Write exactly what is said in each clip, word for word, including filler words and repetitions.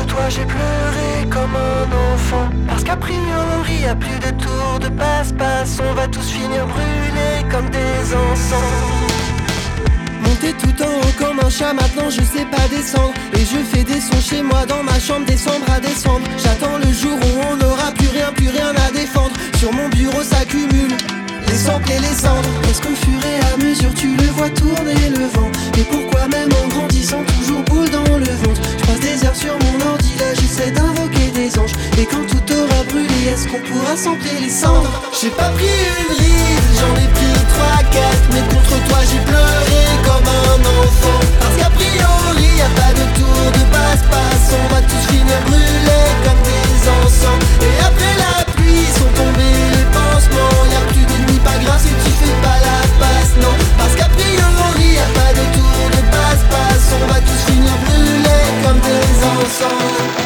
contre toi j'ai pleuré comme un enfant. Parce qu'a priori y a plus de tour de passe-passe. On va tous finir brûlés comme des encens. Monter tout en haut comme un chat, maintenant je sais pas descendre. Et je fais des sons chez moi dans ma chambre, décembre à décembre. J'attends le jour où on n'aura plus rien, plus rien à défendre. Sur mon bureau s'accumulent les samples et les cendres. Est-ce qu'au fur et à mesure tu le vois tourner le vent? Et pourquoi même en grandissant toujours boule dans le ventre? Je passe des heures sur mon ordi, là j'essaie d'invoquer des anges. Et quand tout aura brûlé, est-ce qu'on pourra sampler les cendres? J'ai pas pris une ride, j'en ai pris trois, quatre. Mais contre toi j'ai pleuré comme un enfant. Parce qu'a priori y a pas de tour de passe-passe. On va tous finir brûlés comme des encens. Et après la pluie sont tombés les pansements. Y'a plus d'ennemis, pas grave si tu fais pas la passe, non. Parce qu'a priori y a pas de tour de passe-passe. On va tous finir brûlés comme des encens.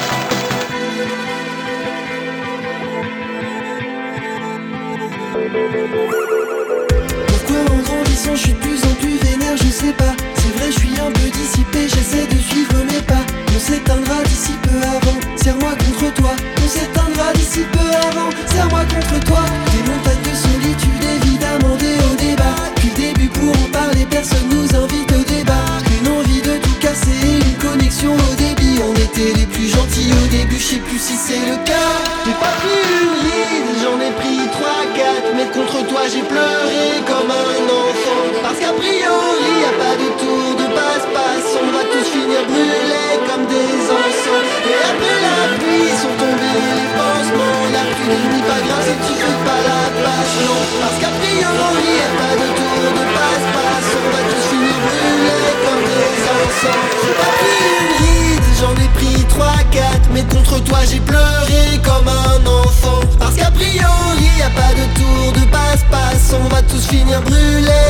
Pourquoi en grandissant je suis de plus en plus vénère, je sais pas. C'est vrai je suis un peu dissipé, j'essaie de suivre mes pas. On s'éteindra d'ici peu avant, serre-moi contre toi. On s'éteindra d'ici peu avant, serre-moi contre toi. Des montagnes de solitude évidemment des hauts débats. Puis le début pour en parler personne nous invite au débat. Une envie de tout casser et une connexion au débit. On était les plus gentils au début, je sais plus si c'est le cas. J'ai pas pris une ride, j'en ai pris trois, quatre. Mais contre toi j'ai pleuré comme un enfant. Parce qu'a priori y a pas de tour de passe-passe. On va tous finir brûlés comme des encens. Et après la pluie sont tombés les pansements. Y'a plus d'ennemis, pas grave si tu fais pas la passe, non. Parce qu'a priori y a pas de tour de passe-passe. On va tous finir brûlés comme des encens. J'ai pas pris une ride, j'en ai pris trois, quatre. Mais contre toi j'ai pleuré comme un enfant. Parce qu'a priori y a pas de tour de passe-passe. On va tous finir brûlés